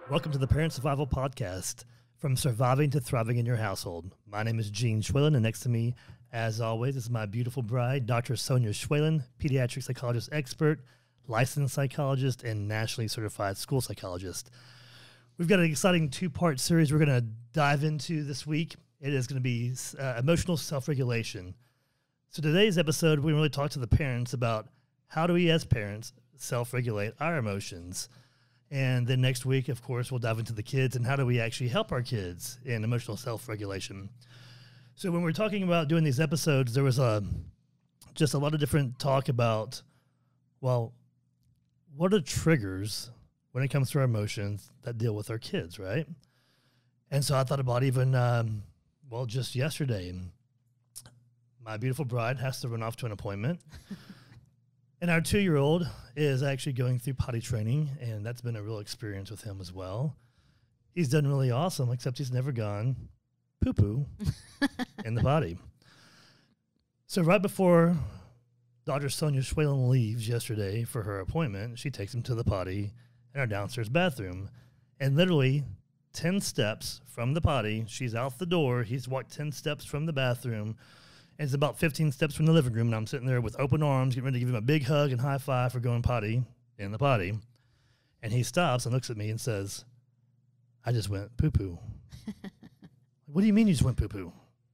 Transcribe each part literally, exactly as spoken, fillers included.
Welcome to the Parent Survival Podcast, from surviving to thriving in your household. My name is Gene Schwalen, and next to me, as always, is my beautiful bride, Doctor Sonia Schwalen, pediatric psychologist expert, licensed psychologist, and nationally certified school psychologist. We've got an exciting two-part series we're going to dive into this week. It is going to be uh, emotional self-regulation. So today's episode, we really talk to the parents about how do we as parents self-regulate our emotions. And then next week, of course, we'll dive into the kids and how do we actually help our kids in emotional self-regulation. So when we're talking about doing these episodes, there was a, just a lot of different talk about, well, what are triggers when it comes to our emotions that deal with our kids, right? And so I thought about even, um, well, just yesterday, my beautiful bride has to run off to an appointment. And our two-year-old is actually going through potty training, and that's been a real experience with him as well. He's done really awesome, except he's never gone poo-poo in the potty. So right before Doctor Sonia Schwalen leaves yesterday for her appointment, she takes him to the potty in our downstairs bathroom. And literally ten steps from the potty, she's out the door. He's walked ten steps from the bathroom. And it's about fifteen steps from the living room, and I'm sitting there with open arms, getting ready to give him a big hug and high five for going potty in the potty. And he stops and looks at me and says, I just went poo-poo. What do you mean you just went poo-poo?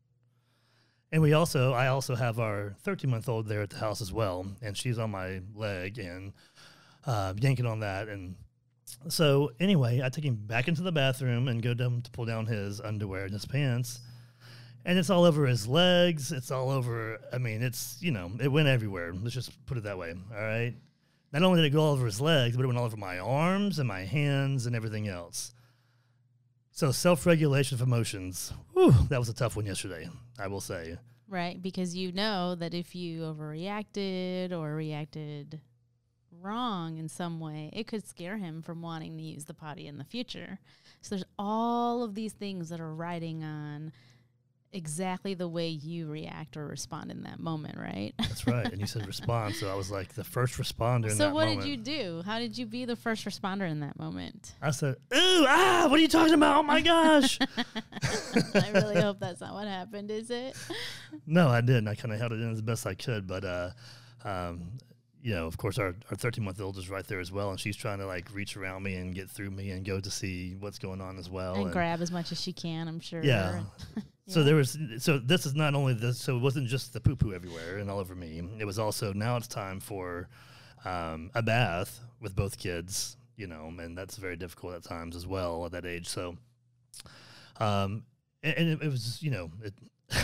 And we also, I also have our thirteen-month-old there at the house as well, and she's on my leg and uh, yanking on that. And so anyway, I take him back into the bathroom and go down to pull down his underwear and his pants. And it's all over his legs. It's all over, I mean, it's, you know, it went everywhere. Let's just put it that way, all right? Not only did it go all over his legs, but it went all over my arms and my hands and everything else. So self-regulation of emotions, whew, that was a tough one yesterday, I will say. Right, because you know that if you overreacted or reacted wrong in some way, it could scare him from wanting to use the potty in the future. So there's all of these things that are riding on exactly the way you react or respond in that moment, right? That's right. And you said respond, so I was like the first responder in so that what moment. did you do? How did you be the first responder in that moment? I said, ooh, ah, what are you talking about? Oh, my gosh. I really hope that's not what happened, is it? No, I didn't. I kind of held it in as best I could, but, uh, um, you know, of course, our, our thirteen-month-old is right there as well, and she's trying to, like, reach around me and get through me and go to see what's going on as well. And, and grab as much as she can, I'm sure. Yeah. Yeah. So there was, so this is not only this, so it wasn't just the poo-poo everywhere and all over me. It was also, now it's time for um, a bath with both kids, you know, and that's very difficult at times as well at that age. So, um, and, and it, it was, you know, it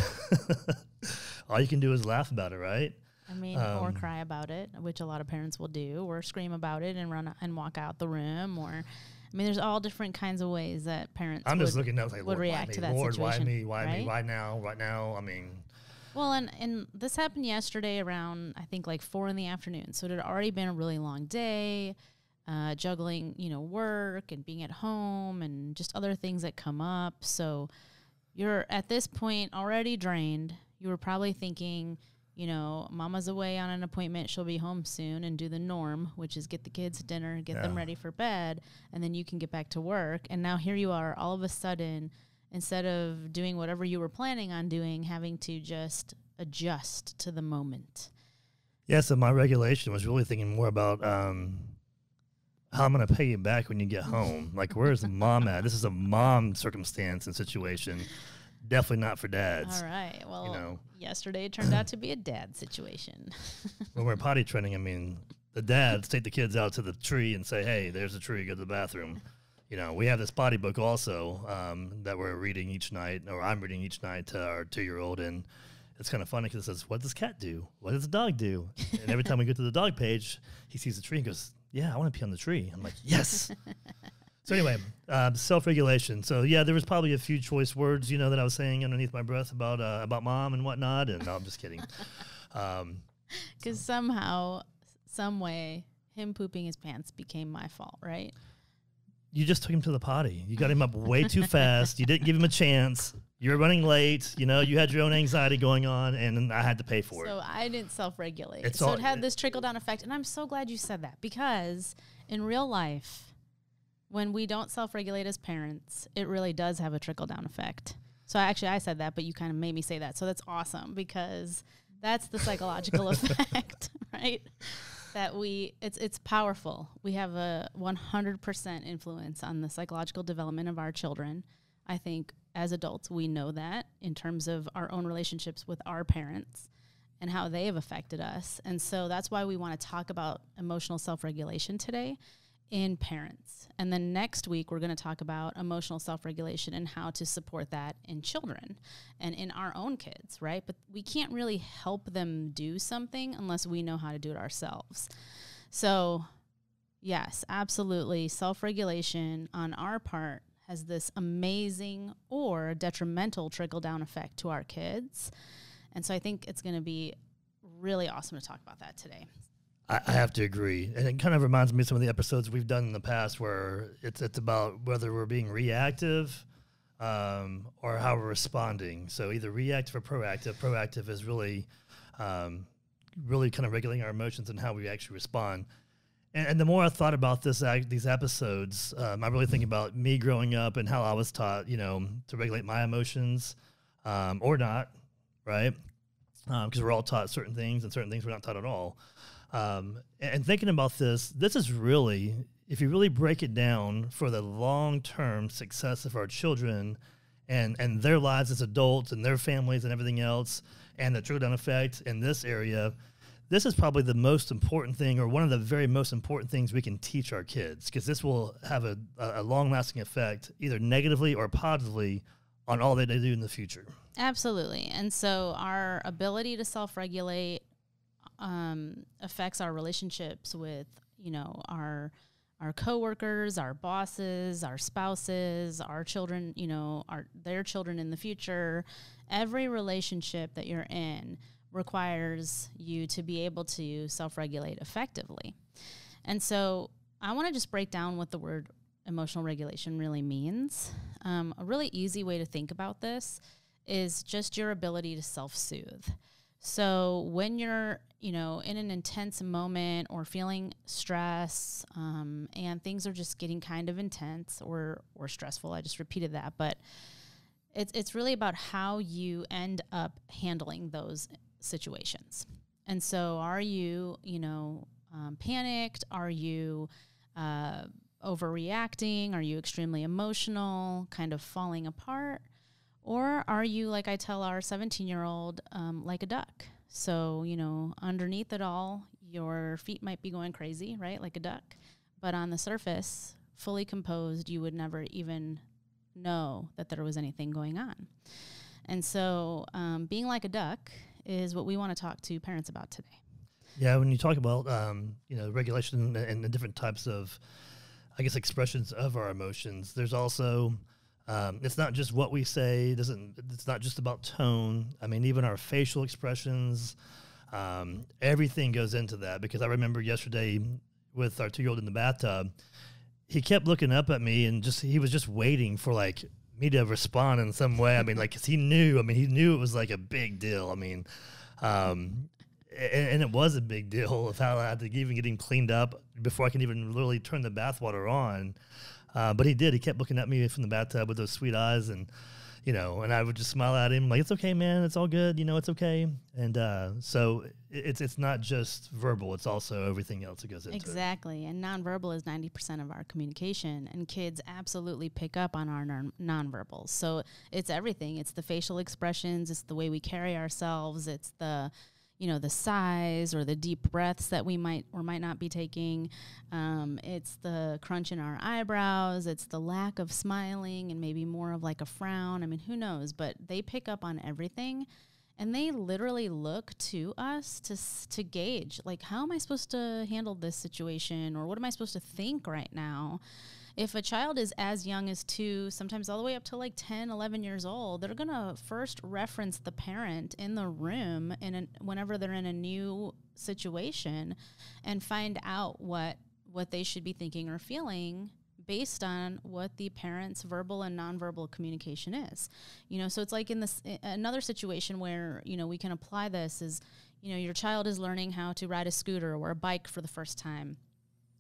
all you can do is laugh about it, right? I mean, um, or cry about it, which a lot of parents will do, or scream about it and run and walk out the room, or... I mean, there's all different kinds of ways that parents I'm would, just looking at like, would Lord, react why to me? that Lord, situation. why me? Why right? me? Why now? Right now? I mean... Well, and, and this happened yesterday around, I think, like four in the afternoon. So it had already been a really long day, uh, juggling, you know, work and being at home and just other things that come up. So you're at this point already drained. You were probably thinking... You know, mama's away on an appointment. She'll be home soon and do the norm, which is get the kids dinner, get yeah. them ready for bed, and then you can get back to work. And now here you are, all of a sudden, instead of doing whatever you were planning on doing, having to just adjust to the moment. Yeah, so my regulation was really thinking more about um, how I'm going to pay you back when you get home. Like, where's mom at? This is a mom circumstance and situation. Definitely not for dads. All right. Well, you know. Yesterday it turned out to be a dad situation. When we're potty training, I mean, the dads take the kids out to the tree and say, hey, there's a tree, go to the bathroom. You know, we have this potty book also um, that we're reading each night, or I'm reading each night to our two-year-old, and it's kind of funny because it says, what does cat do? What does the dog do? And every time we go to the dog page, he sees the tree and goes, yeah, I want to pee on the tree. I'm like, yes. So anyway, uh, self-regulation. So yeah, there was probably a few choice words, you know, that I was saying underneath my breath about uh, about mom and whatnot. And no, I'm just kidding. Because um, so. somehow, some way, him pooping his pants became my fault, right? You just took him to the potty. You got him up way too fast. You didn't give him a chance. You were running late. You know, you had your own anxiety going on, and I had to pay for it. So I didn't self-regulate. It's so all, it had this trickle-down effect, and I'm so glad you said that because in real life, when we don't self-regulate as parents, it really does have a trickle-down effect. So actually I said that, but you kind of made me say that. So that's awesome, because that's the psychological effect, right? That we, it's it's powerful. We have a one hundred percent influence on the psychological development of our children. I think as adults, we know that in terms of our own relationships with our parents and how they have affected us. And so that's why we want to talk about emotional self-regulation today in parents. And then next week, we're going to talk about emotional self-regulation and how to support that in children and in our own kids, right? But we can't really help them do something unless we know how to do it ourselves. So yes, absolutely. Self-regulation on our part has this amazing or detrimental trickle-down effect to our kids. And so I think it's going to be really awesome to talk about that today. I have to agree. And it kind of reminds me of some of the episodes we've done in the past where it's it's about whether we're being reactive um, or how we're responding. So either reactive or proactive. Proactive is really, um, really kind of regulating our emotions and how we actually respond. And, and the more I thought about this, these episodes, um, I really think about me growing up and how I was taught, you know, to regulate my emotions um, or not, right? Because um, we're all taught certain things and certain things we're not taught at all. Um, and thinking about this, this is really, if you really break it down for the long-term success of our children and, and their lives as adults and their families and everything else, and the trickle-down effect in this area, this is probably the most important thing, or one of the very most important things we can teach our kids, because this will have a, a long-lasting effect, either negatively or positively, on all that they do in the future. Absolutely. And so our ability to self-regulate Um, affects our relationships with, you know, our our coworkers, our bosses, our spouses, our children, you know, our their children in the future. Every relationship that you're in requires you to be able to self-regulate effectively. And so I want to just break down what the word emotional regulation really means. Um, a really easy way to think about this is just your ability to self-soothe. So when you're, you know, in an intense moment or feeling stress um, and things are just getting kind of intense or or stressful, I just repeated that, but it's it's really about how you end up handling those situations. And so are you, you know, um, panicked? Are you uh, overreacting? Are you extremely emotional, kind of falling apart? Or are you, like I tell our seventeen-year-old, um, like a duck? So, you know, underneath it all, your feet might be going crazy, right, like a duck. But on the surface, fully composed, you would never even know that there was anything going on. And so um, being like a duck is what we want to talk to parents about today. Yeah, when you talk about, um, you know, regulation and the different types of, I guess, expressions of our emotions, there's also... Um, it's not just what we say. It doesn't. It's not just about tone. I mean, even our facial expressions, um, everything goes into that. Because I remember yesterday with our two-year-old in the bathtub, he kept looking up at me and just he was just waiting for like me to respond in some way. I mean, like 'cause he knew. I mean, he knew it was like a big deal. I mean, um, and, and it was a big deal of how I had to even get him cleaned up before I can even literally turn the bathwater on. Uh, but he did. He kept looking at me from the bathtub with those sweet eyes, and you know, and I would just smile at him like, "It's okay, man. It's all good. You know, it's okay." And uh, so it's it's not just verbal; it's also everything else that goes into exactly. it. Exactly, and nonverbal is ninety percent of our communication, and kids absolutely pick up on our non- nonverbals. So it's everything. It's the facial expressions. It's the way we carry ourselves. It's the you know, the sighs or the deep breaths that we might or might not be taking. Um, it's the crunch in our eyebrows. It's the lack of smiling and maybe more of like a frown. I mean, who knows? But they pick up on everything, and they literally look to us to to gauge, like, how am I supposed to handle this situation, or what am I supposed to think right now? If a child is as young as two, sometimes all the way up to like ten, eleven years old, they're going to first reference the parent in the room in a, whenever they're in a new situation and find out what what they should be thinking or feeling based on what the parent's verbal and nonverbal communication is. You know, so it's like in this another situation where, you know, we can apply this is, you know, your child is learning how to ride a scooter or a bike for the first time.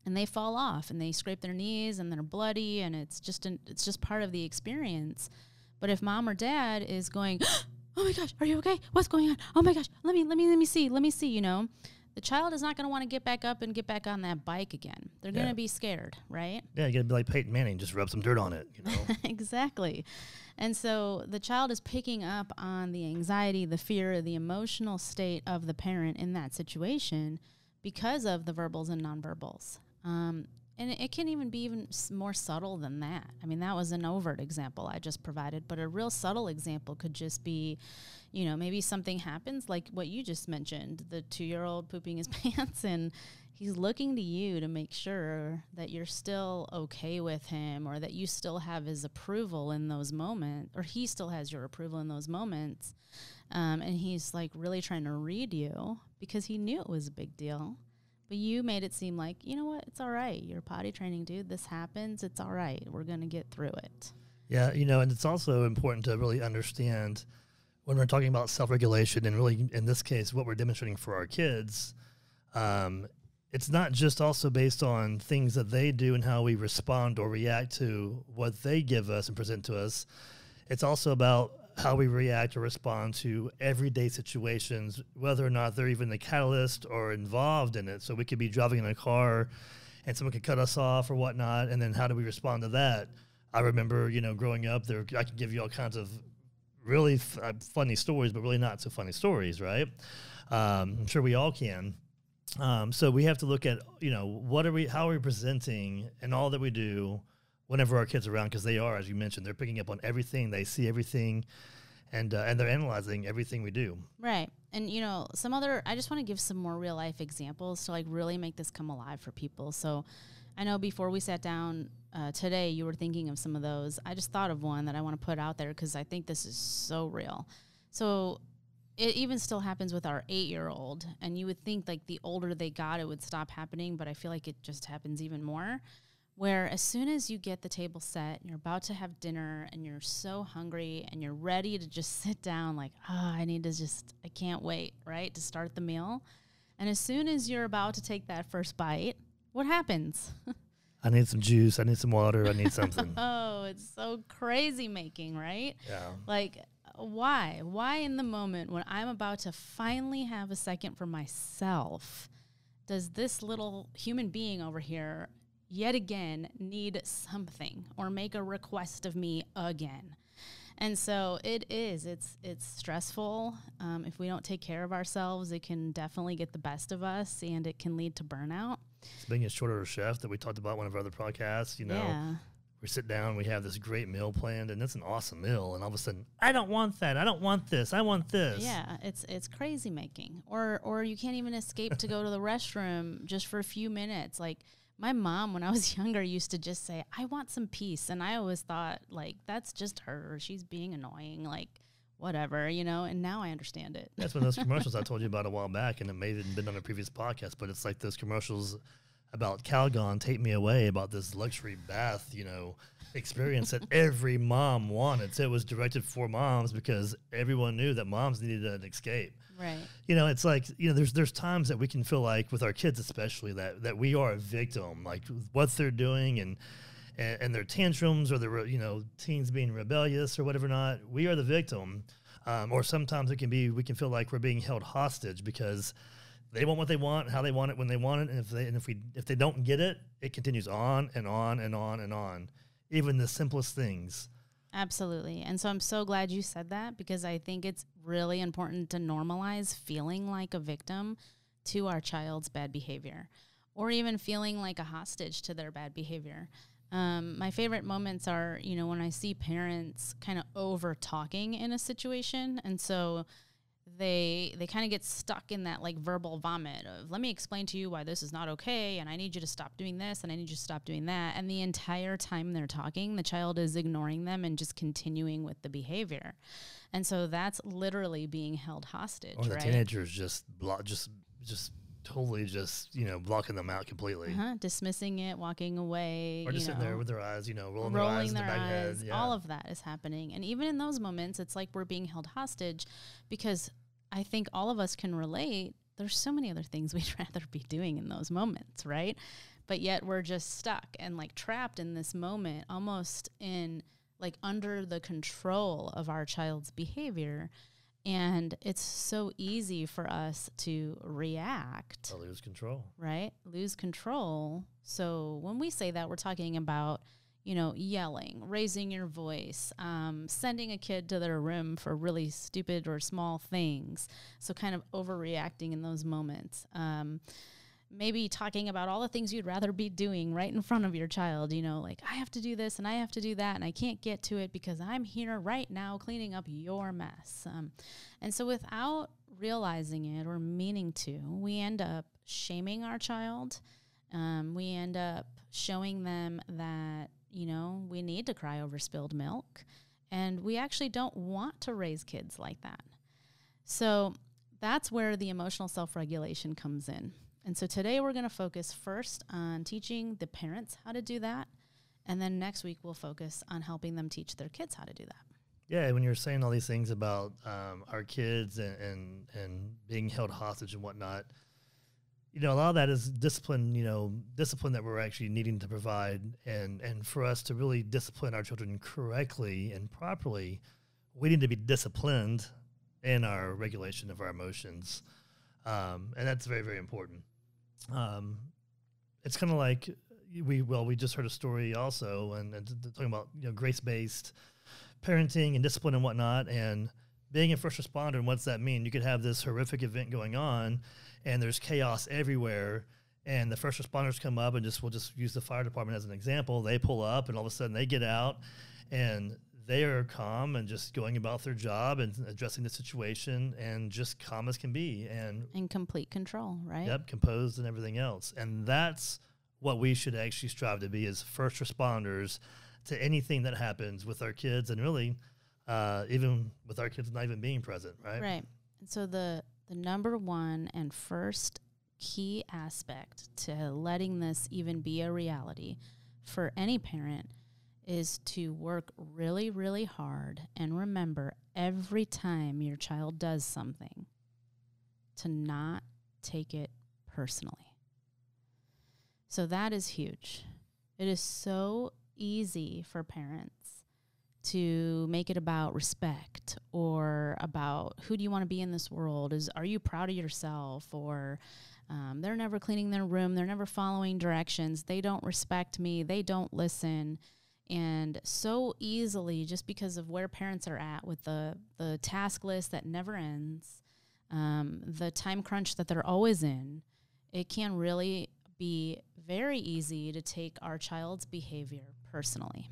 and they fall off and they scrape their knees and they're bloody, and it's just an, it's just part of the experience. But if mom or dad is going, oh my gosh, are you okay? What's going on? Oh my gosh, let me let me let me see, let me see, you know, the child is not going to want to get back up and get back on that bike again. They're yeah. going to be scared, right? Yeah, you got to be like Peyton Manning, just rub some dirt on it, you know. Exactly. And so the child is picking up on the anxiety, the fear, the emotional state of the parent in that situation because of the verbals and nonverbals. Um, and it can even be even more subtle than that. I mean, that was an overt example I just provided, but a real subtle example could just be, you know, maybe something happens like what you just mentioned, the two-year-old pooping his pants, and he's looking to you to make sure that you're still okay with him, or that you still have his approval in those moments, or he still has your approval in those moments. Um, and he's like really trying to read you because he knew it was a big deal. But you made it seem like, you know what, it's all right. You're a potty training dude. This happens. It's all right. We're going to get through it. Yeah, you know, and it's also important to really understand when we're talking about self-regulation, and really in this case, what we're demonstrating for our kids, um, it's not just also based on things that they do and how we respond or react to what they give us and present to us. It's also about how we react or respond to everyday situations, whether or not they're even the catalyst or involved in it. So we could be driving in a car and someone could cut us off or whatnot, and then how do we respond to that? I remember, you know, growing up, there I could give you all kinds of really f- uh, funny stories, but really not so funny stories, right? Um, I'm sure we all can. Um, so we have to look at, you know, what are we, how are we presenting in all that we do whenever our kids are around, because they are, as you mentioned, they're picking up on everything, they see everything, and uh, and they're analyzing everything we do. Right. And, you know, some other, I just want to give some more real life examples to like really make this come alive for people. So I know before we sat down uh, today, you were thinking of some of those. I just thought of one that I want to put out there because I think this is so real. So it even still happens with our eight-year-old, and you would think like the older they got, it would stop happening, but I feel like it just happens even more, where as soon as you get the table set, and you're about to have dinner, and you're so hungry, and you're ready to just sit down like, ah, oh, I need to just, I can't wait, right, to start the meal. And as soon as you're about to take that first bite, what happens? I need some juice. I need some water. I need something. Oh, it's so crazy making, right? Yeah. Like, why? Why in the moment when I'm about to finally have a second for myself, does this little human being over here yet again need something or make a request of me again? And so it is, it's it's stressful. Um, if we don't take care of ourselves, it can definitely get the best of us, and it can lead to burnout. It's being a short order chef that we talked about in one of our other podcasts, you know, yeah. we sit down, we have this great meal planned, and it's an awesome meal, and all of a sudden, I don't want that, I don't want this, I want this. Yeah, it's it's crazy making. Or or you can't even escape to go to the restroom just for a few minutes. Like, my mom, when I was younger, used to just say, I want some peace. And I always thought, like, that's just her. She's being annoying, like, whatever, you know? And now I understand it. That's one of those commercials I told you about a while back, and it may have even been on a previous podcast, but it's like those commercials about Calgon, Take Me Away, about this luxury bath, you know, experience that every mom wanted. So it was directed for moms because everyone knew that moms needed an escape. Right. You know, it's like, you know, there's there's times that we can feel like, with our kids especially, that, that we are a victim, like what they're doing and, and, and their tantrums, or their, you know, teens being rebellious or whatever not, we are the victim. Um, or sometimes it can be, we can feel like we're being held hostage because they want what they want, how they want it, when they want it, and if they and if we if they don't get it, it continues on and on and on and on, even the simplest things. Absolutely. And so I'm so glad you said that, because I think it's really important to normalize feeling like a victim to our child's bad behavior, or even feeling like a hostage to their bad behavior. Um, my favorite moments are, you know, when I see parents kind of over talking in a situation. And so they they kind of get stuck in that like verbal vomit of, let me explain to you why this is not okay, and I need you to stop doing this, and I need you to stop doing that. And the entire time they're talking, the child is ignoring them and just continuing with the behavior. And so that's literally being held hostage, or the right? teenagers just block, just just totally just, you know, blocking them out completely. Uh-huh. Dismissing it, walking away. Or just you sitting know, there with their eyes, you know, rolling, rolling their eyes, their in the back eyes. head. Yeah. All of that is happening. And even in those moments, it's like we're being held hostage, because I think all of us can relate. there's so many other things we'd rather be doing in those moments, right? But yet we're just stuck and like trapped in this moment, almost in like under the control of our child's behavior. And it's so easy for us to react. To lose control. Right? Lose control. So when we say that, we're talking about, you know, yelling, raising your voice, um, sending a kid to their room for really stupid or small things. So kind of overreacting in those moments. Um, maybe talking about all the things you'd rather be doing right in front of your child, you know, like I have to do this and I have to do that and I can't get to it because I'm here right now cleaning up your mess. Um, and so without realizing it or meaning to, we end up shaming our child. Um, we end up showing them that, you know, we need to cry over spilled milk, and we actually don't want to raise kids like that. So that's where the emotional self-regulation comes in. And so today we're going to focus first on teaching the parents how to do that. And then next week we'll focus on helping them teach their kids how to do that. Yeah, when you're saying all these things about um, our kids and, and, and being held hostage and whatnot, you know, a lot of that is discipline, you know, discipline that we're actually needing to provide. And, and for us to really discipline our children correctly and properly, we need to be disciplined in our regulation of our emotions. Um, and that's very, very important. Um, it's kind of like we, well, we just heard a story also and, and talking about, you know, grace-based parenting and discipline and whatnot, and being a first responder. And what's that mean? You could have this horrific event going on and there's chaos everywhere, and the first responders come up and just, we'll just use the fire department as an example. They pull up and all of a sudden they get out and they are calm and just going about their job and addressing the situation and just calm as can be. And in complete control, right? Yep, composed and everything else. And that's what we should actually strive to be as first responders to anything that happens with our kids, and really uh, even with our kids not even being present, right? Right. And so the, the number one and first key aspect to letting this even be a reality for any parent is to work really, really hard and remember every time your child does something to not take it personally. So that is huge. It is so easy for parents to make it about respect or about who do you want to be in this world? Is are you proud of yourself? Or um, they're never cleaning their room. They're never following directions. They don't respect me. They don't listen. And so easily, just because of where parents are at with the, the task list that never ends, um, the time crunch that they're always in, it can really be very easy to take our child's behavior personally.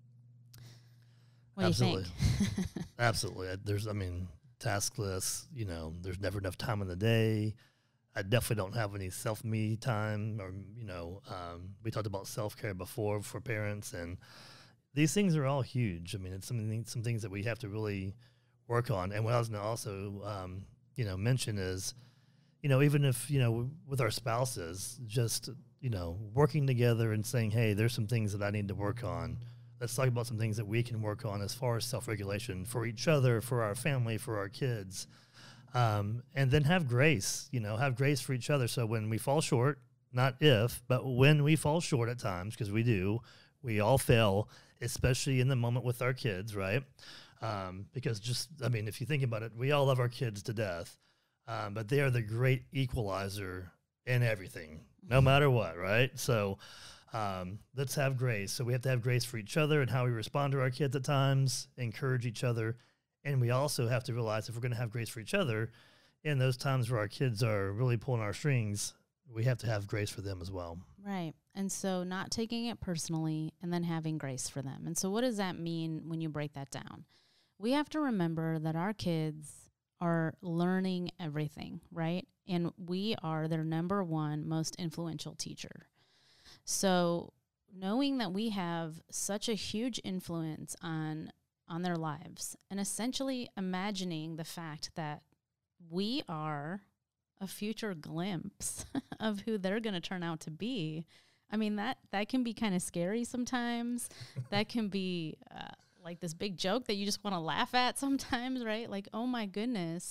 What Absolutely. do you think? Absolutely. There's, I mean, task lists, you know, there's never enough time in the day. I definitely don't have any self-me time, or, you know, um, we talked about self-care before for parents, and these things are all huge. I mean, it's something, some things that we have to really work on. And what I was going to also, um, you know, mention is, you know, even if, you know, with our spouses, just, you know, working together and saying, hey, there's some things that I need to work on. Let's talk about some things that we can work on as far as self-regulation for each other, for our family, for our kids. Um, and then have grace, you know, have grace for each other. So when we fall short, not if, but when we fall short at times, because we do, we all fail, especially in the moment with our kids, right? Um, because just, I mean, if you think about it, we all love our kids to death, um, but they are the great equalizer in everything, no matter what, right? So um, let's have grace. So we have to have grace for each other and how we respond to our kids at times, encourage each other. And we also have to realize if we're going to have grace for each other in those times where our kids are really pulling our strings, we have to have grace for them as well. Right. And so not taking it personally and then having grace for them. And so what does that mean when you break that down? We have to remember that our kids are learning everything, right? And we are their number one most influential teacher. So knowing that we have such a huge influence on on their lives, and essentially imagining the fact that we are a future glimpse of who they're going to turn out to be. I mean, that, that can be kind of scary sometimes. That can be uh, like this big joke that you just want to laugh at sometimes, right? Like, oh my goodness,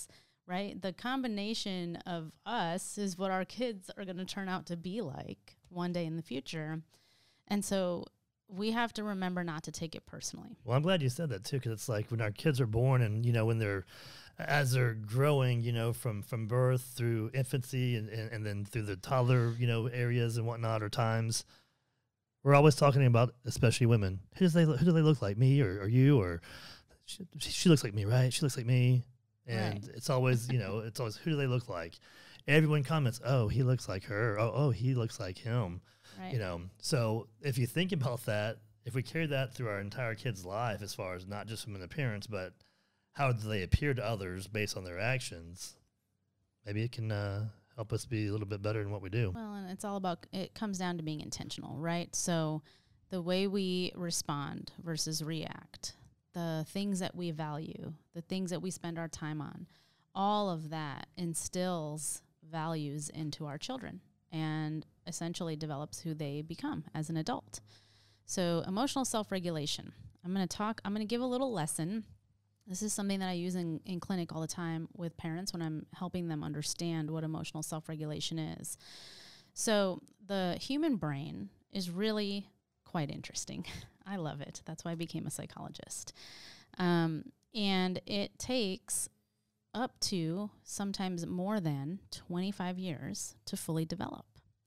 right? The combination of us is what our kids are going to turn out to be like one day in the future. And so we have to remember not to take it personally. Well, I'm glad you said that too, because it's like when our kids are born and, you know, when they're, as they're growing, you know, from, from birth through infancy and, and, and then through the toddler, you know, areas and whatnot or times, we're always talking about, especially women, who does they, who do they look like, me or, or you, or she, she looks like me, right? She looks like me. And Right. it's always, you know, it's always, who do they look like? Everyone comments, oh, he looks like her. Oh, oh, he looks like him. Right. You know, so if you think about that, if we carry that through our entire kid's life, as far as not just from an appearance, but how do they appear to others based on their actions, maybe it can uh, help us be a little bit better in what we do. Well, and it's all about, it comes down to being intentional, right? So the way we respond versus react, the things that we value, the things that we spend our time on, all of that instills values into our children and essentially develops who they become as an adult. So emotional self-regulation. I'm going to talk, I'm going to give a little lesson. This is something that I use in, in clinic all the time with parents when I'm helping them understand what emotional self-regulation is. So the human brain is really quite interesting. I love it. That's why I became a psychologist. Um, and it takes up to sometimes more than twenty-five years to fully develop.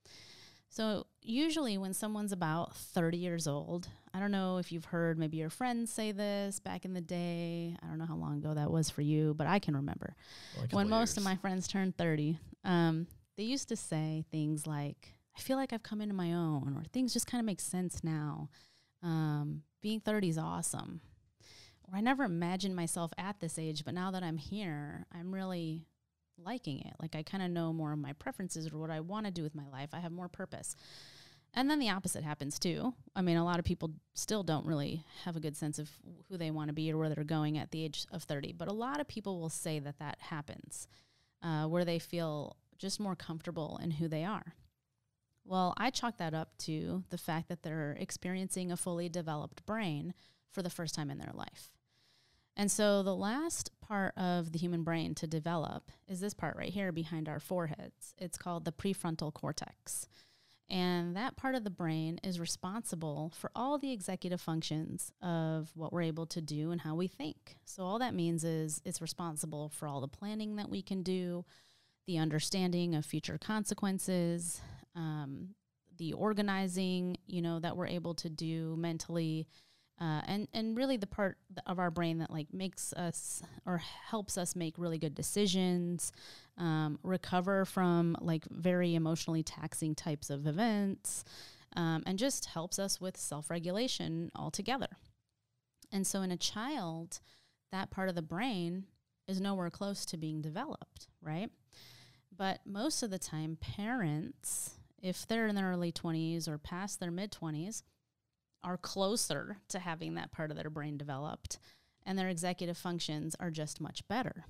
So usually when someone's about thirty years old, I don't know if you've heard maybe your friends say this back in the day. I don't know how long ago that was for you, but I can remember Well, when most of my friends turned thirty, um, they used to say things like, I feel like I've come into my own, or things just kind of make sense now. Um, being thirty is awesome. Or I never imagined myself at this age, but now that I'm here, I'm really liking it. Like I kind of know more of my preferences or what I want to do with my life. I have more purpose. And then the opposite happens too. I mean, a lot of people still don't really have a good sense of who they want to be or where they're going at the age of thirty. But a lot of people will say that that happens, uh, where they feel just more comfortable in who they are. Well, I chalk that up to the fact that they're experiencing a fully developed brain for the first time in their life. And so the last part of the human brain to develop is this part right here behind our foreheads. It's called the prefrontal cortex. And that part of the brain is responsible for all the executive functions of what we're able to do and how we think. So all that means is it's responsible for all the planning that we can do, the understanding of future consequences, um, the organizing, you know, that we're able to do mentally, uh, and, and really the part of our brain that like makes us or helps us make really good decisions, um, recover from like very emotionally taxing types of events, um, and just helps us with self-regulation altogether. And so in a child, that part of the brain is nowhere close to being developed, right? But most of the time, parents, if they're in their early twenties or past their mid-twenties, are closer to having that part of their brain developed, and their executive functions are just much better.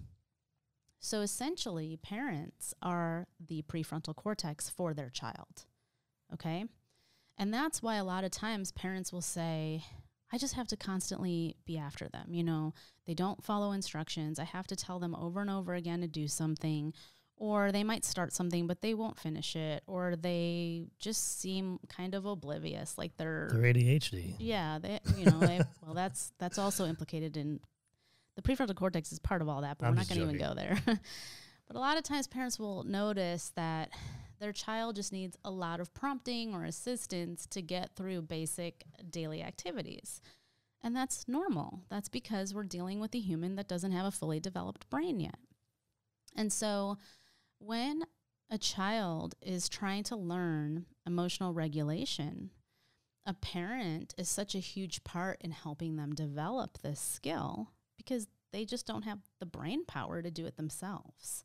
So essentially, parents are the prefrontal cortex for their child, okay? And that's why a lot of times parents will say, I just have to constantly be after them. You know, they don't follow instructions. I have to tell them over and over again to do something. Or they might start something, but they won't finish it. Or they just seem kind of oblivious, like they're... They're A D H D. Yeah, they, you know, they, well, that's that's also implicated in... The prefrontal cortex is part of all that, but I'm we're not just going to even joking. go there. But a lot of times parents will notice that their child just needs a lot of prompting or assistance to get through basic daily activities. And that's normal. That's because we're dealing with a human that doesn't have a fully developed brain yet. And so when a child is trying to learn emotional regulation, a parent is such a huge part in helping them develop this skill because they just don't have the brain power to do it themselves.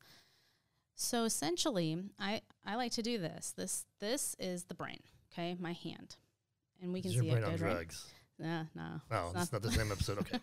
So essentially, I, I like to do this. This this is the brain, okay, my hand. And we can Is your see brain it on good, right? drugs? Nah, no. Oh, it's it's not the same episode. Okay.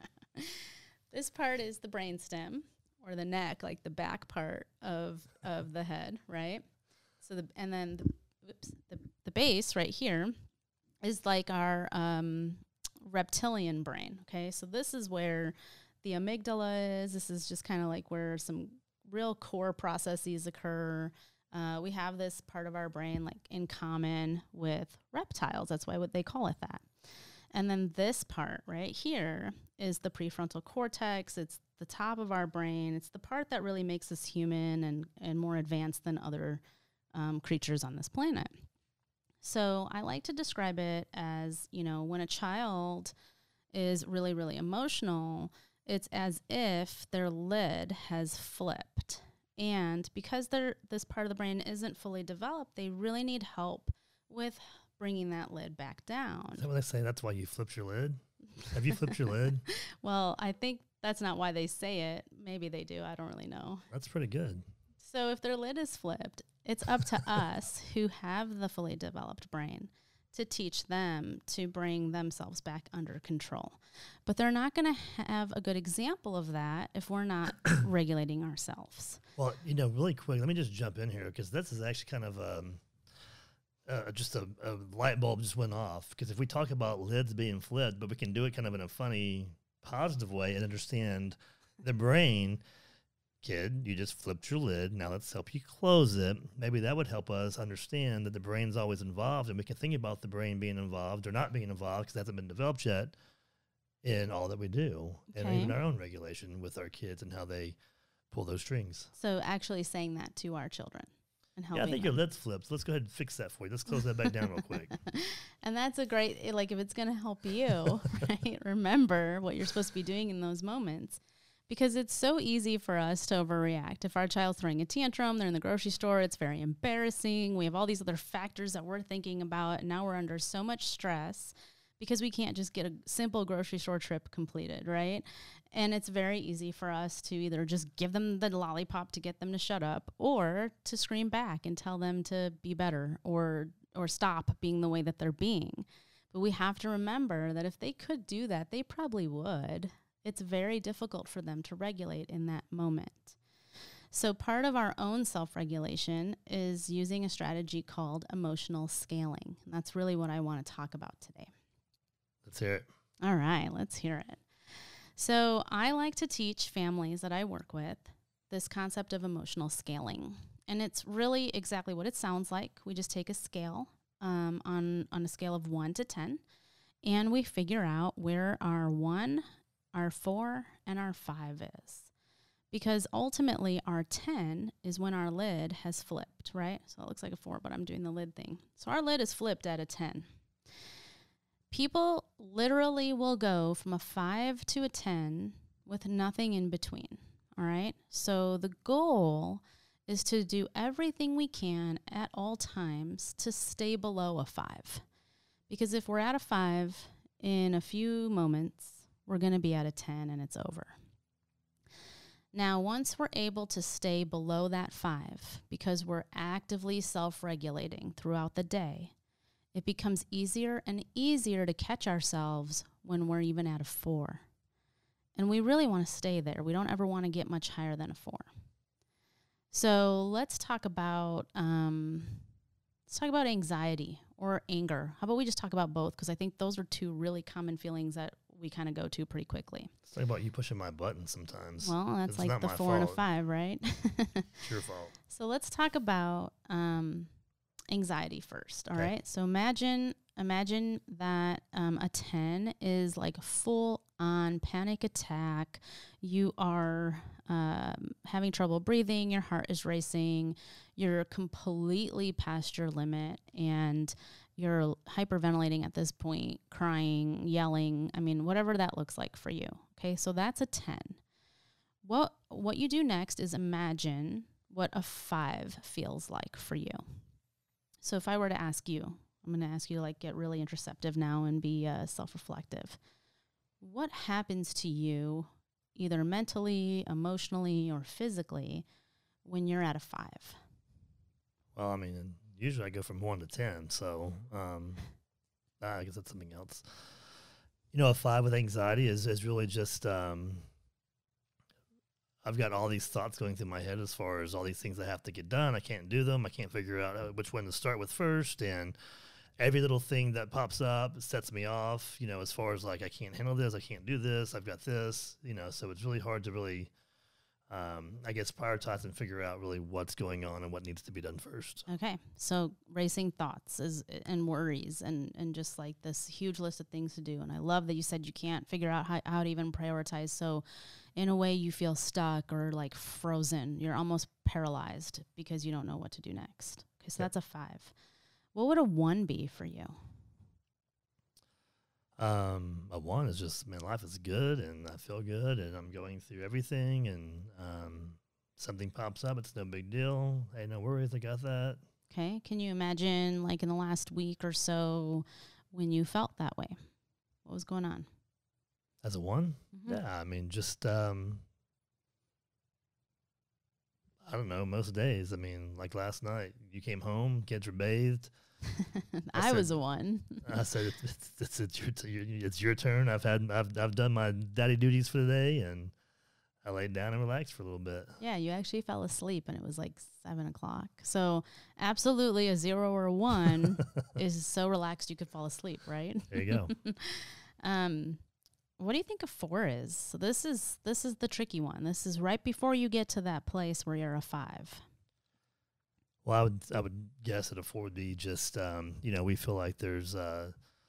This part is the brain stem, or the neck, like the back part of of the head, right? So the and then the, whoops, the the base right here is like our um, reptilian brain. Okay, so this is where the amygdala is. This is just kind of like where some real core processes occur. Uh, we have this part of our brain like in common with reptiles. That's why what they call it that. And then this part right here is the prefrontal cortex. It's the top of our brain. It's the part that really makes us human and, and more advanced than other um, creatures on this planet. So I like to describe it as, you know, when a child is really, really emotional, it's as if their lid has flipped. And because they're, this part of the brain isn't fully developed, they really need help with bringing that lid back down. Is that what they say? That's why you flipped your lid? Have you flipped your lid? Well, I think that's not why they say it. Maybe they do. I don't really know. That's pretty good. So if their lid is flipped, it's up to us who have the fully developed brain to teach them to bring themselves back under control. But they're not going to have a good example of that if we're not regulating ourselves. Well, you know, really quick, let me just jump in here because this is actually kind of um, uh, just a, a light bulb just went off. Because if we talk about lids being flipped, but we can do it kind of in a funny, positive way and understand the brain. Kid, you just flipped your lid. Now let's help you close it. Maybe that would help us understand that the brain's always involved, and we can think about the brain being involved or not being involved because it hasn't been developed yet in all that we do, okay. And even our own regulation with our kids and how they pull those strings. So actually saying that to our children and helping Yeah, I think them. your lid's flipped. So let's go ahead and fix that for you. Let's close that back down real quick. And that's a great, like if it's going to help you, right? Remember what you're supposed to be doing in those moments. Because it's so easy for us to overreact. If our child's throwing a tantrum, they're in the grocery store, it's very embarrassing. We have all these other factors that we're thinking about, and now we're under so much stress because we can't just get a simple grocery store trip completed, right? And it's very easy for us to either just give them the lollipop to get them to shut up or to scream back and tell them to be better or or stop being the way that they're being. But we have to remember that if they could do that, they probably would. It's very difficult for them to regulate in that moment. So part of our own self-regulation is using a strategy called emotional scaling. And that's really what I want to talk about today. Let's hear it. All right, let's hear it. So I like to teach families that I work with this concept of emotional scaling. And it's really exactly what it sounds like. We just take a scale um, on, on a scale of one to ten, and we figure out where our one, our four, and our five is. Because ultimately our ten is when our lid has flipped, right? So it looks like a four, but I'm doing the lid thing. So our lid is flipped at a ten. People literally will go from a five to a ten with nothing in between, all right? So the goal is to do everything we can at all times to stay below a five. Because if we're at a five in a few moments, we're going to be at a ten and it's over. Now, once we're able to stay below that five, because we're actively self-regulating throughout the day, it becomes easier and easier to catch ourselves when we're even at a four. And we really want to stay there. We don't ever want to get much higher than a four. So let's talk about um, let's talk about anxiety or anger. How about we just talk about both? Because I think those are two really common feelings that we kind of go to pretty quickly. It's like about you pushing my button sometimes. Well, that's it's like the four fault. and a five, right? It's your fault. So let's talk about um, anxiety first, all okay. right? So imagine imagine that um, a ten is like a full-on panic attack. You are um, having trouble breathing. Your heart is racing. You're completely past your limit, and you're hyperventilating at this point, crying, yelling. I mean, whatever that looks like for you. Okay, so that's a ten. What what you do next is imagine what a five feels like for you. So if I were to ask you, I'm going to ask you to like get really introspective now and be uh, self-reflective. What happens to you either mentally, emotionally, or physically when you're at a five? Well, I mean, usually I go from one to ten, so um, I guess that's something else. You know, a five with anxiety is, is really just, um, I've got all these thoughts going through my head as far as all these things I have to get done. I can't do them. I can't figure out uh, which one to start with first, and every little thing that pops up sets me off, you know, as far as like, I can't handle this, I can't do this, I've got this, you know, so it's really hard to really um, I guess, prioritize and figure out really what's going on and what needs to be done first. Okay. So racing thoughts is and worries and, and just like this huge list of things to do. And I love that you said you can't figure out how, how to even prioritize. So in a way you feel stuck or like frozen. You're almost paralyzed because you don't know what to do next. Okay, so yep. That's a five. What would a one be for you? Um, a one is just, man, life is good and I feel good and I'm going through everything and um, something pops up. It's no big deal. Hey, no worries. I got that. Okay. Can you imagine like in the last week or so when you felt that way? What was going on? As a one? Mm-hmm. Yeah. I mean, just, um, I don't know, most days. I mean, like last night, you came home, kids were bathed. I, I said, was the one. I said, it's, it's, it's, it's, your t- it's your turn. I've had, I've, I've done my daddy duties for the day, and I laid down and relaxed for a little bit. Yeah, you actually fell asleep, and it was like seven o'clock. So absolutely a zero or a one is so relaxed you could fall asleep, right? There you go. um, what do you think a four is? So this is this is the tricky one. This is right before you get to that place where you're a five. Well, I would I would guess that a four would be just um, you know, we feel like there's uh,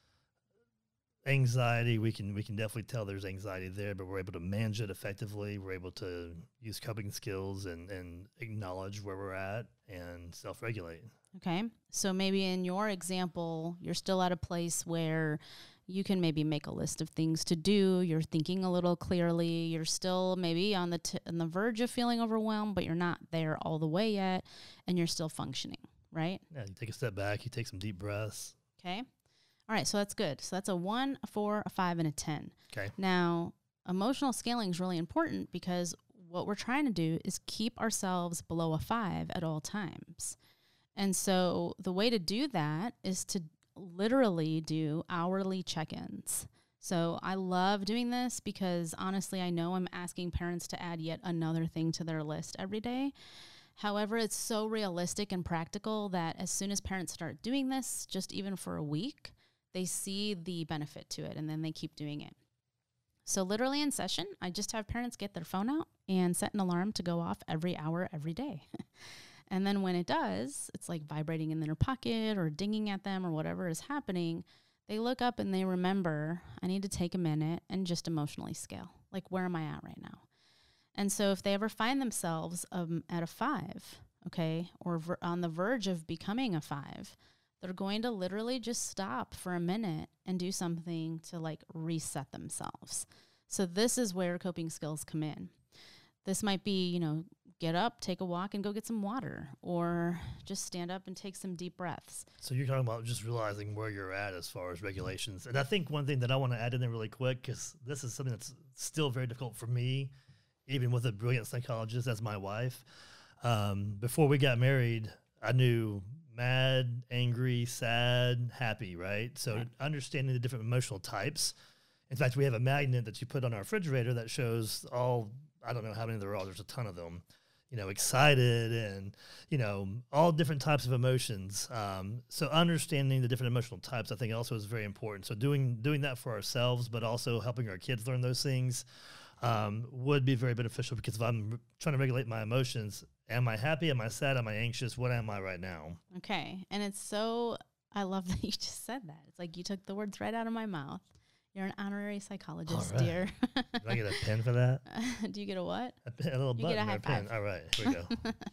anxiety. We can we can definitely tell there's anxiety there, but we're able to manage it effectively. We're able to use coping skills and, and acknowledge where we're at and self-regulate. Okay. So maybe in your example, you're still at a place where you can maybe make a list of things to do. You're thinking a little clearly. You're still maybe on the t- on the verge of feeling overwhelmed, but you're not there all the way yet, and you're still functioning, right? Yeah, you take a step back. You take some deep breaths. Okay. All right, so that's good. So that's a one, a four, a five, and a ten. Okay. Now, emotional scaling is really important because what we're trying to do is keep ourselves below a five at all times. And so the way to do that is to literally do hourly check-ins. So I love doing this because honestly, I know I'm asking parents to add yet another thing to their list every day. However, it's so realistic and practical that as soon as parents start doing this, just even for a week, they see the benefit to it and then they keep doing it. So literally in session, I just have parents get their phone out and set an alarm to go off every hour, every day. And then when it does, it's like vibrating in their pocket or dinging at them or whatever is happening. They look up and they remember, I need to take a minute and just emotionally scale. Like, where am I at right now? And so if they ever find themselves um, at a five, okay, or ver- on the verge of becoming a five, they're going to literally just stop for a minute and do something to like reset themselves. So this is where coping skills come in. This might be, you know, get up, take a walk, and go get some water, or just stand up and take some deep breaths. So you're talking about just realizing where you're at as far as regulations. And I think one thing that I want to add in there really quick, because this is something that's still very difficult for me, even with a brilliant psychologist as my wife. Um, before we got married, I knew mad, angry, sad, happy, right? So right. Understanding the different emotional types. In fact, we have a magnet that you put on our refrigerator that shows all, I don't know how many there are, there's a ton of them. You know, excited and, you know, all different types of emotions. Um, so understanding the different emotional types, I think also is very important. So doing doing that for ourselves, but also helping our kids learn those things um, would be very beneficial, because if I'm trying to regulate my emotions, am I happy? Am I sad? Am I anxious? What am I right now? Okay. And it's so, I love that you just said that. It's like you took the words right out of my mouth. You're an honorary psychologist, right. Dear. Do I get a pen for that? Uh, do you get a what? A, pen, a little you button get a high or a pen. All right, here we go.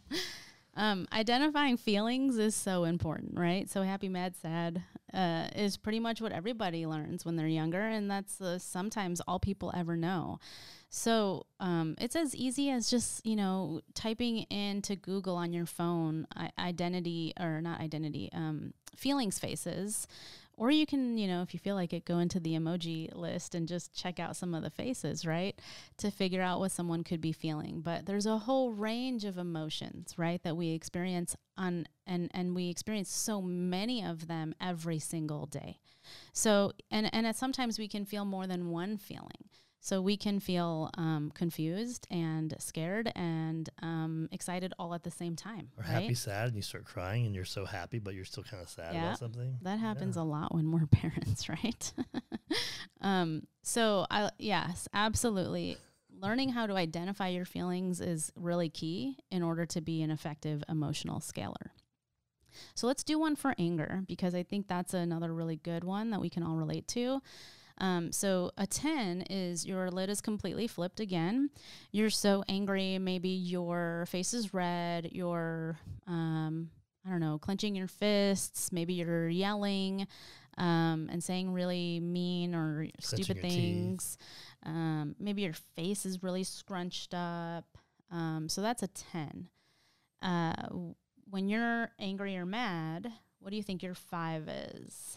um, identifying feelings is so important, right? So happy, mad, sad uh, is pretty much what everybody learns when they're younger, and that's uh, sometimes all people ever know. So um, it's as easy as just, you know, typing into Google on your phone I- identity, or not identity, um, feelings faces. Or you can, you know, if you feel like it, go into the emoji list and just check out some of the faces, right, to figure out what someone could be feeling. But there's a whole range of emotions, right, that we experience on, and, and we experience so many of them every single day. So, and, and sometimes we can feel more than one feeling. So we can feel um, confused and scared and um, excited all at the same time. Or right? happy, sad, and you start crying and you're so happy, but you're still kind of sad yeah, about something. That happens yeah. a lot when we're parents, right? um, so, I, yes, absolutely. learning how to identify your feelings is really key in order to be an effective emotional scaler. So let's do one for anger, because I think that's another really good one that we can all relate to. Um, so a ten is your lid is completely flipped again. You're so angry. Maybe your face is red. You're, um, I don't know, clenching your fists. Maybe you're yelling um, and saying really mean or Clenching stupid your things. Um, maybe your face is really scrunched up. Um, so that's a ten. Uh, when you're angry or mad, what do you think your five is?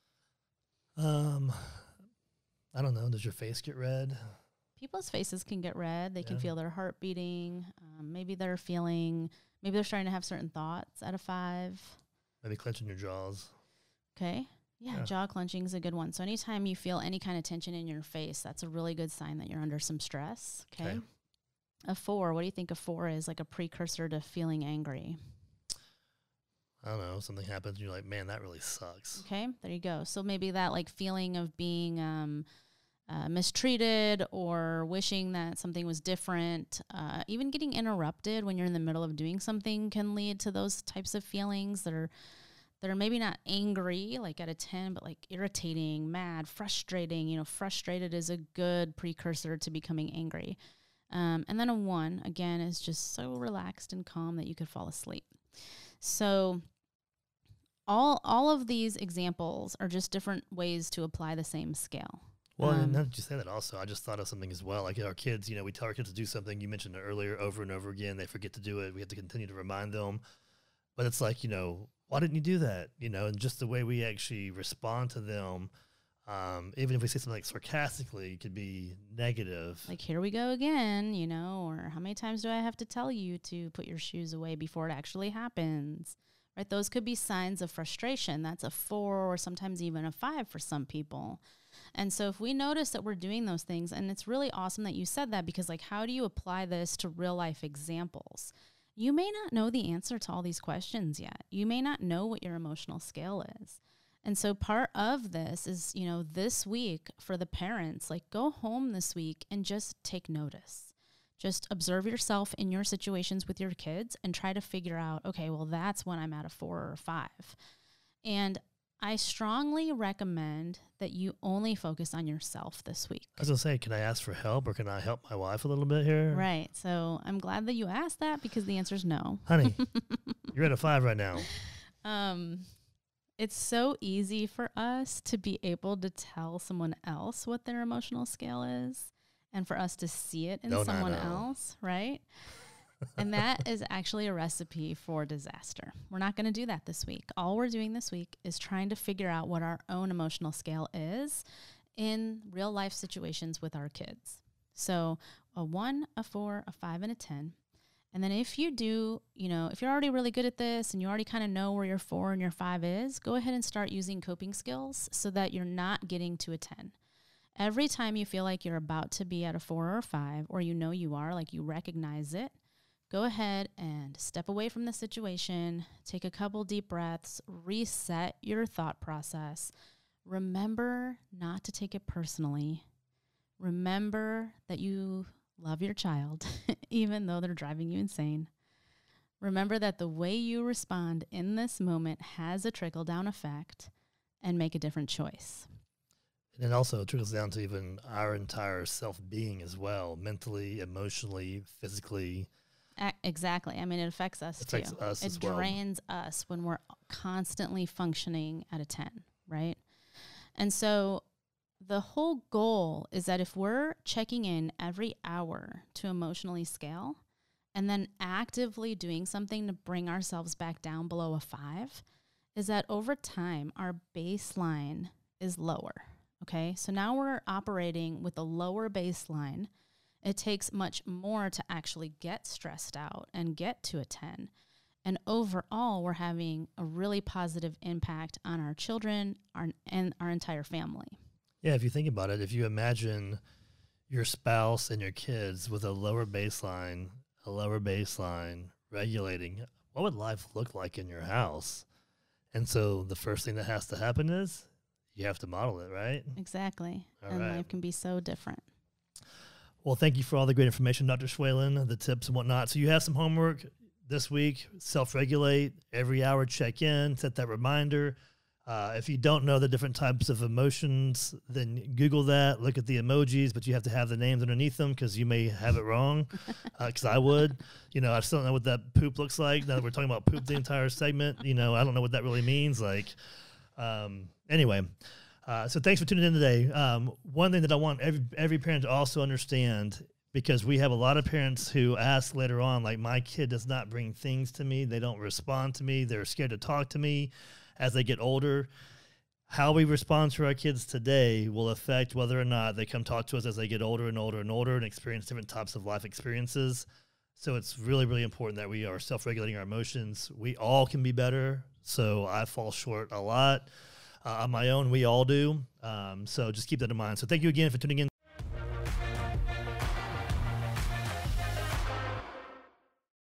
Um, I don't know. Does your face get red? People's faces can get red. They Yeah. can feel their heart beating. Um, maybe they're feeling, maybe they're starting to have certain thoughts at a five. Maybe clenching your jaws. Okay. Yeah, Yeah. jaw clenching is a good one. So anytime you feel any kind of tension in your face, that's a really good sign that you're under some stress. Okay. Okay. A four, what do you think a four is, like a precursor to feeling angry? I don't know. Something happens and you're like, man, that really sucks. Okay, there you go. So maybe that like feeling of being um, uh, mistreated or wishing that something was different, uh, even getting interrupted when you're in the middle of doing something can lead to those types of feelings that are that are maybe not angry, like at a ten, but like irritating, mad, frustrating. You know, frustrated is a good precursor to becoming angry. Um, and then a one, again, is just so relaxed and calm that you could fall asleep. So all all of these examples are just different ways to apply the same scale. Well, Um, and now that you say that also, I just thought of something as well. Like our kids, you know, we tell our kids to do something. You mentioned it earlier over and over again. They forget to do it. We have to continue to remind them. But it's like, you know, why didn't you do that? You know, and just the way we actually respond to them, um, even if we say something like sarcastically, it could be negative. Like, here we go again, you know, or how many times do I have to tell you to put your shoes away before it actually happens? Right? Those could be signs of frustration. That's a four or sometimes even a five for some people. And so if we notice that we're doing those things, and it's really awesome that you said that, because like, how do you apply this to real life examples? You may not know the answer to all these questions yet. You may not know what your emotional scale is. And so part of this is, you know, this week for the parents, like go home this week and just take notice. Just observe yourself in your situations with your kids and try to figure out, okay, well, that's when I'm at a four or a five. And I strongly recommend that you only focus on yourself this week. I was going to say, can I ask for help or can I help my wife a little bit here? Right. So I'm glad that you asked that, because the answer is no. Honey, you're at a five right now. Um, it's so easy for us to be able to tell someone else what their emotional scale is and for us to see it in Don't I someone know. else, right? And that is actually a recipe for disaster. We're not going to do that this week. All we're doing this week is trying to figure out what our own emotional scale is in real life situations with our kids. So a one, a four, a five, and a ten. And then if you do, you know, if you're already really good at this and you already kind of know where your four and your five is, go ahead and start using coping skills so that you're not getting to a ten. Every time you feel like you're about to be at a four or a five, or you know you are, like you recognize it, go ahead and step away from the situation, take a couple deep breaths, reset your thought process. Remember not to take it personally. Remember that you love your child, even though they're driving you insane. Remember that the way you respond in this moment has a trickle-down effect, and make a different choice. And it also trickles down to even our entire self-being as well, mentally, emotionally, physically. A- exactly. I mean, it affects us Affects too. us it as well. drains us when we're constantly functioning at a ten, right? And so the whole goal is that if we're checking in every hour to emotionally scale and then actively doing something to bring ourselves back down below a five, is that over time, our baseline is lower, okay? So now we're operating with a lower baseline. It takes much more to actually get stressed out and get to a ten. And overall, we're having a really positive impact on our children our, and our entire family. Yeah, if you think about it, if you imagine your spouse and your kids with a lower baseline, a lower baseline regulating, what would life look like in your house? And so the first thing that has to happen is you have to model it, right? Exactly. All and right. life can be so different. Well, thank you for all the great information, Doctor Schwalen, the tips and whatnot. So you have some homework this week. Self-regulate, every hour check in, set that reminder. Uh, if you don't know the different types of emotions, then Google that, look at the emojis, but you have to have the names underneath them because you may have it wrong, because uh, I would. You know, I still don't know what that poop looks like. Now that we're talking about poop the entire segment, you know, I don't know what that really means. Like, um, anyway, uh, so thanks for tuning in today. Um, one thing that I want every, every parent to also understand, because we have a lot of parents who ask later on, like, my kid does not bring things to me. They don't respond to me. They're scared to talk to me. As they get older, how we respond to our kids today will affect whether or not they come talk to us as they get older and older and older and experience different types of life experiences. So it's really, really important that we are self-regulating our emotions. We all can be better. So I fall short a lot. Uh, on my own, we all do. Um, so just keep that in mind. So thank you again for tuning in.